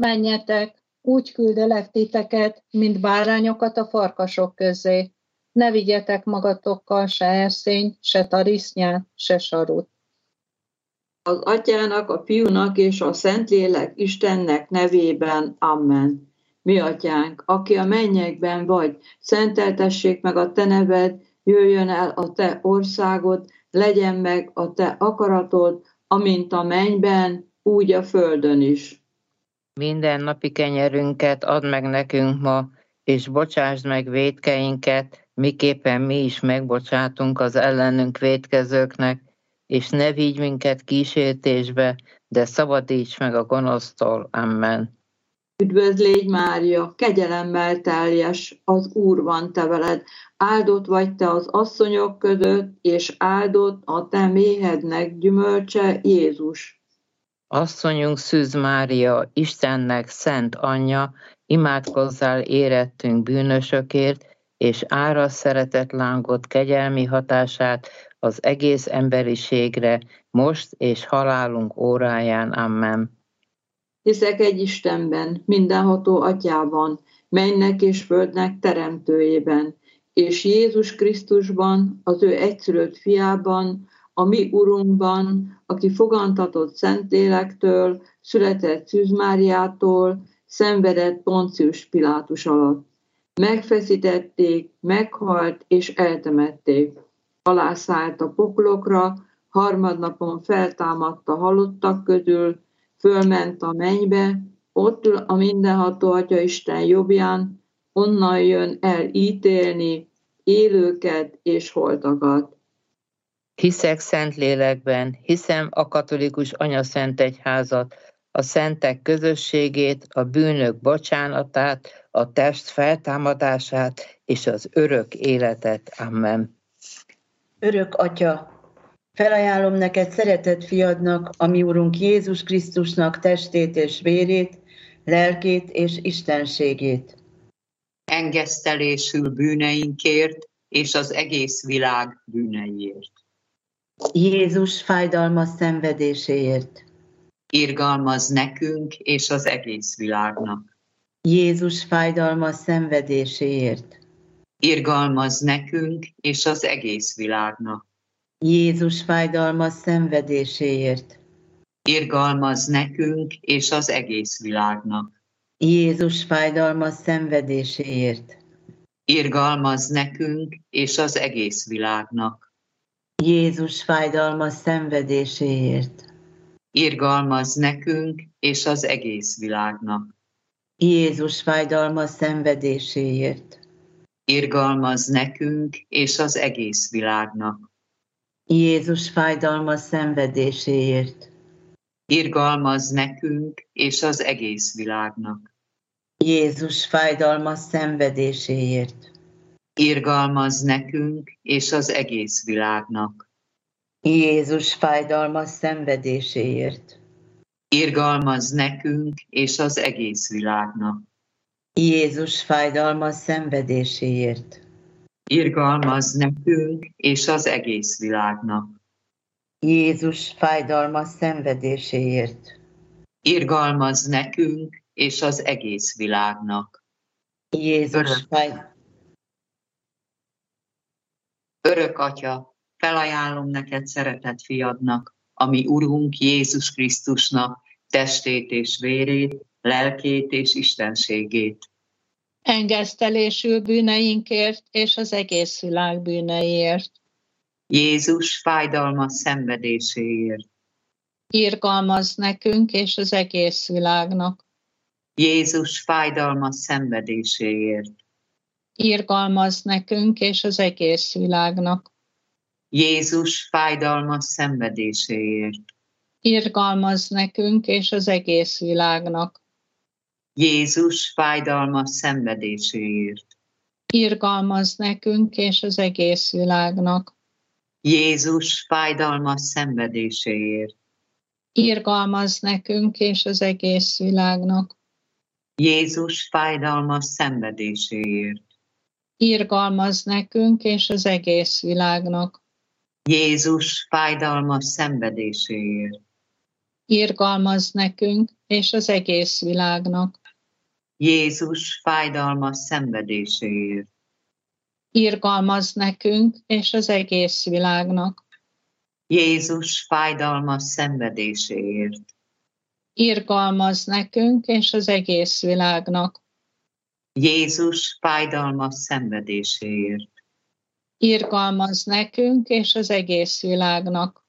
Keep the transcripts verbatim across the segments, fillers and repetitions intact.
Menjetek, úgy küldelek titeket, mint bárányokat a farkasok közé. Ne vigyetek magatokkal se erszényt, se tarisznyát, se sarut. Az Atyának, a Fiúnak és a Szentlélek Istennek nevében. Amen. Mi Atyánk, aki a mennyekben vagy, szenteltessék meg a te neved, jöjjön el a te országod, legyen meg a te akaratod, amint a mennyben, úgy a földön is. Minden napi kenyerünket add meg nekünk ma, és bocsásd meg vétkeinket, miképpen mi is megbocsátunk az ellenünk vétkezőknek, és ne vigy minket kísértésbe, de szabadíts meg a gonosztól. Amen. Üdvözl légy, Mária, kegyelemmel teljes, az Úr van te veled, áldott vagy te az asszonyok között, és áldott a te méhednek gyümölcse, Jézus. Asszonyunk Szűz Mária, Istennek szent anyja, imádkozzál érettünk bűnösökért, és árasz szeretett lángot kegyelmi hatását az egész emberiségre, most és halálunk óráján. Amen. Hiszek egy Istenben, mindenható Atyában, mennek és földnek teremtőjében, és Jézus Krisztusban, az ő egyszülött fiában, a mi Urunkban, aki fogantatott Szentlélektől, született Szűz Máriától, szenvedett Poncius Pilátus alatt. Megfeszítették, meghalt és eltemették. Alászállt a poklokra, harmadnapon feltámadt a halottak közül, fölment a mennybe, ott ül a mindenható Atya Isten jobbján, onnan jön el ítélni élőket és holtakat. Hiszek Szentlélekben, hiszem a katolikus anyaszent egyházat, a szentek közösségét, a bűnök bocsánatát, a test feltámadását és az örök életet. Amen. Örök Atya, felajánlom neked szeretett fiadnak, a mi Urunk Jézus Krisztusnak testét és vérét, lelkét és istenségét. Engesztelésül bűneinkért és az egész világ bűneiért. Jézus fájdalmas szenvedéséért. Irgalmaz nekünk és az egész világnak. Jézus fájdalmas szenvedéséért. Irgalmaz nekünk és az egész világnak. Jézus fájdalmas szenvedéséért. Irgalmaz nekünk és az egész világnak. Jézus fájdalmas szenvedéséért. Irgalmaz nekünk és az egész világnak. Jézus fájdalmas szenvedéséért. Irgalmaz nekünk és az egész világnak. Jézus fájdalmas szenvedéséért. Irgalmaz nekünk és az egész világnak. Jézus fájdalmas szenvedéséért. Irgalmaz nekünk és az egész világnak. Jézus fájdalmas szenvedéséért. Irgalmaz nekünk és az egész világnak. Jézus fájdalmas szenvedéséért. Irgalmaz nekünk és az egész világnak. Jézus fájdalmas szenvedéséért. Irgalmaz nekünk és az egész világnak. Jézus fájdalmas szenvedéséért. Irgalmaz nekünk és az egész világnak. Jézus fájdalmas Örök Atya, felajánlom neked szeretett fiadnak, a mi Urunk Jézus Krisztusnak testét és vérét, lelkét és istenségét. Engesztelésül bűneinkért és az egész világ bűneiért. Jézus fájdalmas szenvedéséért. Irgalmaz nekünk és az egész világnak. Jézus fájdalmas szenvedéséért. Irgalmaz nekünk és az egész világnak. Jézus fájdalmas szenvedéséért. Irgalmaz nekünk és az egész világnak. Jézus fájdalmas szenvedéséért. Irgalmaz nekünk és az egész világnak. Jézus fájdalmas szenvedéséért. Irgalmaz nekünk és az egész világnak. Jézus fájdalmas szenvedéséért. Irgalmaz nekünk és az egész világnak. Jézus fájdalmas szenvedéséért. irgalmaz nekünk és az egész világnak. Jézus fájdalmas szenvedéséért. Irgalmaz nekünk és az egész világnak. Jézus fájdalmas szenvedéséért. Irgalmaz nekünk és az egész világnak. Jézus fájdalmas szenvedéséért. Irgalmaz nekünk és az egész világnak.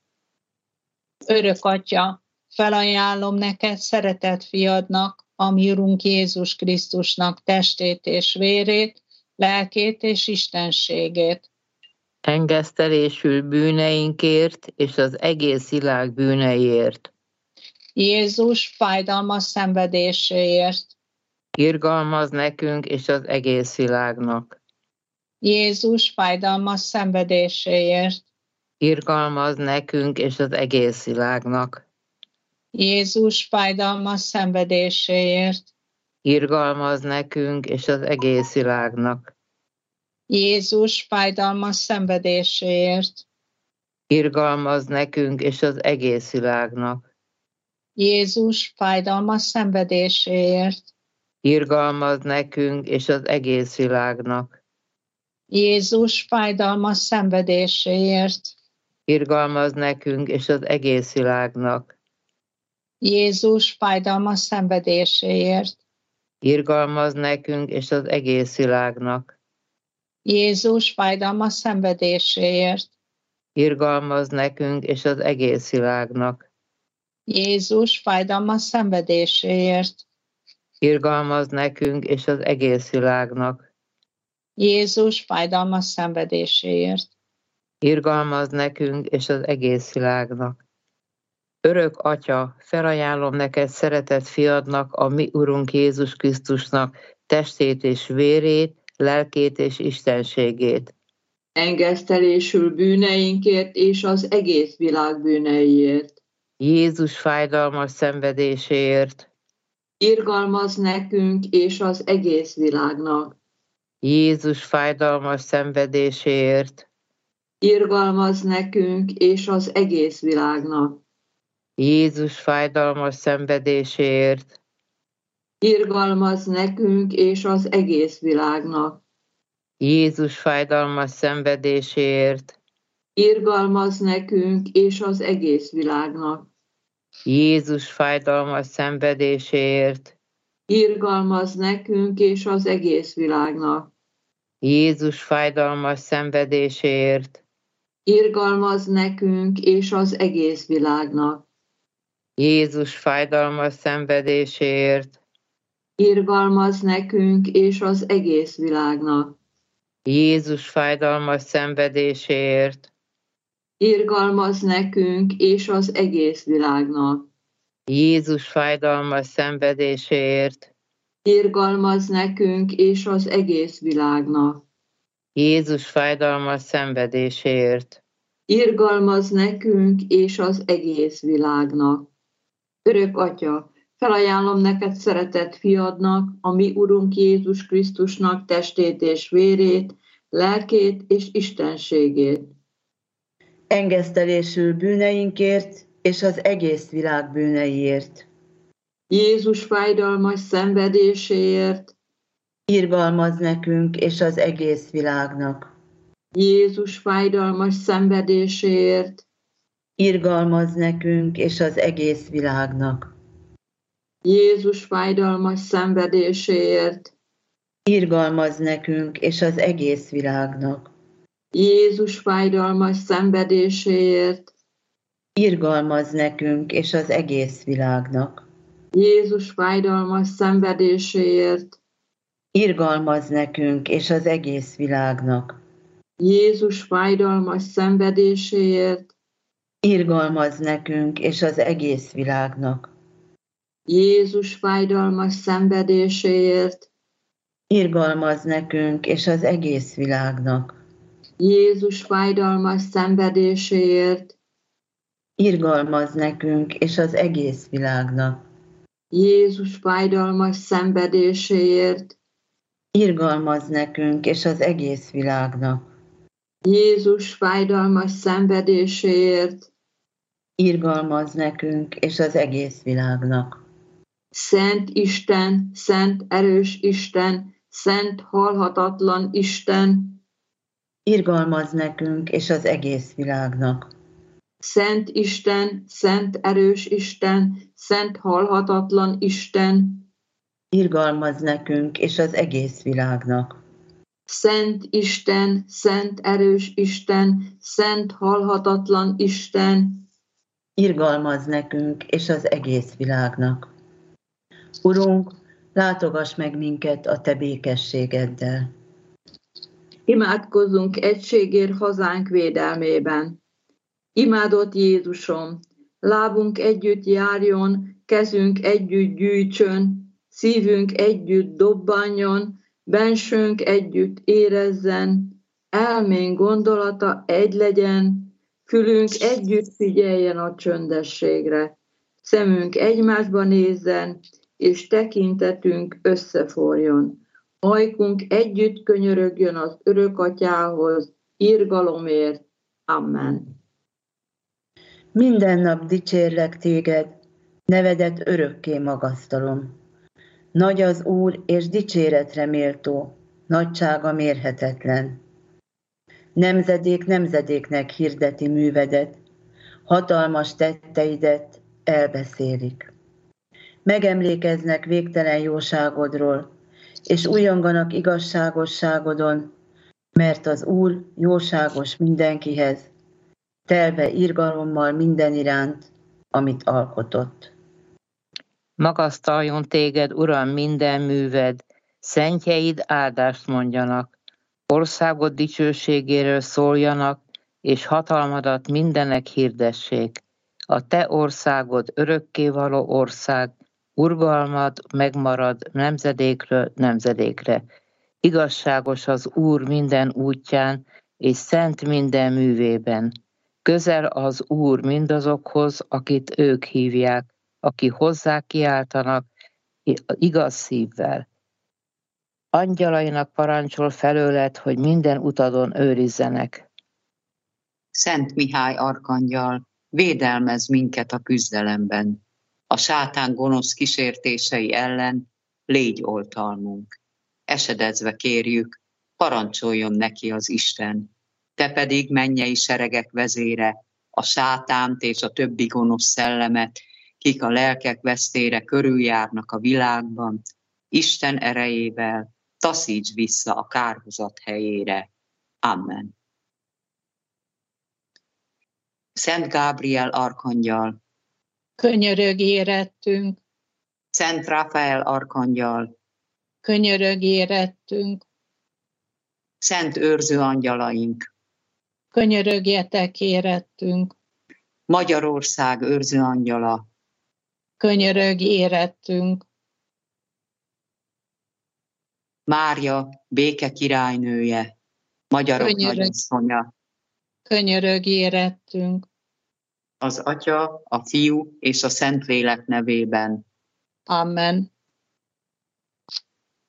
Örök Atya, felajánlom neked szeretett fiadnak, a mi Urunk Jézus Krisztusnak testét és vérét, lelkét és istenségét. Engesztelésül bűneinkért és az egész világ bűneiért. Jézus fájdalmas szenvedéséért. Irgalmaz nekünk és az egész világnak. Jézus fájdalmas szenvedéséért. Irgalmaz nekünk és az egész világnak. Jézus fájdalmas szenvedéséért. Irgalmaz nekünk és az egész világnak. Jézus fájdalmas szenvedéséért. Irgalmaz nekünk és az egész világnak. Jézus fájdalmas szenvedéséért. Irgalmaz nekünk és az egész világnak. Jézus fájdalmas szenvedéséért. Irgalmaz nekünk és az egész világnak. Jézus fájdalmas szenvedéséért. Irgalmaz nekünk és az egész világnak. Jézus fájdalmas szenvedéséért. Irgalmaz nekünk és az egész világnak. Jézus fájdalmas szenvedéséért. Irgalmaz nekünk és az egész világnak. Jézus fájdalmas szenvedéséért. Irgalmaz nekünk és az egész világnak. Örök Atya, felajánlom neked szeretett fiadnak, a mi Urunk Jézus Krisztusnak testét és vérét, lelkét és istenségét. Engesztelésül bűneinkért és az egész világ bűneiért. Jézus fájdalmas szenvedéséért. Irgalmaz nekünk és az egész világnak. Jézus fájdalmas szenvedéséért. Irgalmaz nekünk és az egész világnak. Jézus fájdalmas szenvedéséért. Irgalmaz nekünk és az egész világnak. Jézus fájdalmas szenvedéséért. Irgalmaz nekünk és az egész világnak. Jézus fájdalmas szenvedéséért. Irgalmaz nekünk és az egész világnak. Jézus fájdalmas szenvedéséért. Irgalmaz nekünk és az egész világnak. Jézus fájdalmas szenvedéséért. Irgalmaz nekünk és az egész világnak. Jézus fájdalmas szenvedéséért. Irgalmaz nekünk és az egész világnak. Jézus fájdalmas szenvedéséért. Irgalmaz nekünk és az egész világnak. Jézus fájdalmas szenvedéséért. Irgalmaz nekünk és az egész világnak. Örök Atya, felajánlom neked szeretett fiadnak, a mi Urunk Jézus Krisztusnak testét és vérét, lelkét és istenségét. Engesztelésül bűneinkért és az egész világ bűneiért. Jézus fájdalmas szenvedéséért. Irgalmaz nekünk és az egész világnak. Jézus fájdalmas szenvedéséért. Irgalmaz nekünk és az egész világnak. Jézus fájdalmas szenvedéséért. Irgalmaz nekünk és az egész világnak. Jézus fájdalmas szenvedéséért. Irgalmaz nekünk és az egész világnak. Jézus fájdalmas szenvedéséért. Irgalmaz nekünk és az egész világnak. Jézus fájdalmas szenvedéséért. Irgalmaz nekünk és az egész világnak. Jézus fájdalmas szenvedéséért. Irgalmaz nekünk és az egész világnak. Jézus fájdalmas szenvedéséért. Irgalmaz nekünk és az egész világnak. Jézus fájdalmas szenvedéséért. Irgalmaz nekünk és az egész világnak. Jézus fájdalmas szenvedéséért. irgalmazz nekünk és az egész világnak. Szent Isten, szent erős Isten, szent halhatatlan Isten, irgalmazz nekünk és az egész világnak. Szent Isten, szent erős Isten, szent halhatatlan Isten, irgalmazz nekünk és az egész világnak. Szent Isten, szent erős Isten, szent halhatatlan Isten, irgalmazz nekünk és az egész világnak. Urunk, látogass meg minket a Te békességeddel. Imádkozzunk egységért hazánk védelmében. Imádott Jézusom, lábunk együtt járjon, kezünk együtt gyűjtsön, szívünk együtt dobbanjon, bensőnk együtt érezzen, elménk gondolata egy legyen, fülünk együtt figyeljen a csöndességre, szemünk egymásba nézzen, és tekintetünk összeforjon. Ajkunk együtt könyörögjön az Örökatyához, irgalomért. Amen. Minden nap dicsérlek téged, nevedet örökké magasztalom. Nagy az Úr, és dicséretre méltó, nagysága mérhetetlen. Nemzedék nemzedéknek hirdeti művedet, hatalmas tetteidet elbeszélik. Megemlékeznek végtelen jóságodról, és újonganak igazságosságodon, mert az Úr jóságos mindenkihez, telve irgalommal minden iránt, amit alkotott. Magasztaljon téged, Uram, minden műved, szentjeid áldást mondjanak, országod dicsőségéről szóljanak, és hatalmadat mindenek hirdessék. A te országod örökkévaló ország, urgalmad megmarad nemzedékről nemzedékre. Igazságos az Úr minden útján, és szent minden művében. Közel az Úr mindazokhoz, akit ők hívják, aki hozzá kiáltanak igaz szívvel. Angyalainak parancsol felőled, hogy minden utadon őrizzenek. Szent Mihály arkangyal, védelmez minket a küzdelemben. A sátán gonosz kísértései ellen légy oltalmunk. Esedezve kérjük, parancsoljon neki az Isten. Te pedig, mennyei seregek vezére, a sátánt és a többi gonosz szellemet, kik a lelkek vesztére körüljárnak a világban, Isten erejével taszíts vissza a kárhozat helyére. Amen. Szent Gábriel arkangyal, Könyörög érettünk, Szent Ráfael arkangyal, könyörög érettünk, Szent őrző angyalaink, könyörögjetek érettünk, Magyarország őrző angyala, könyörög érettünk, Mária béke királynője, magyarok Könyörög. nagyasszonya, könyörög érettünk. az Atya, a Fiú és a Szentlélek nevében. Amen.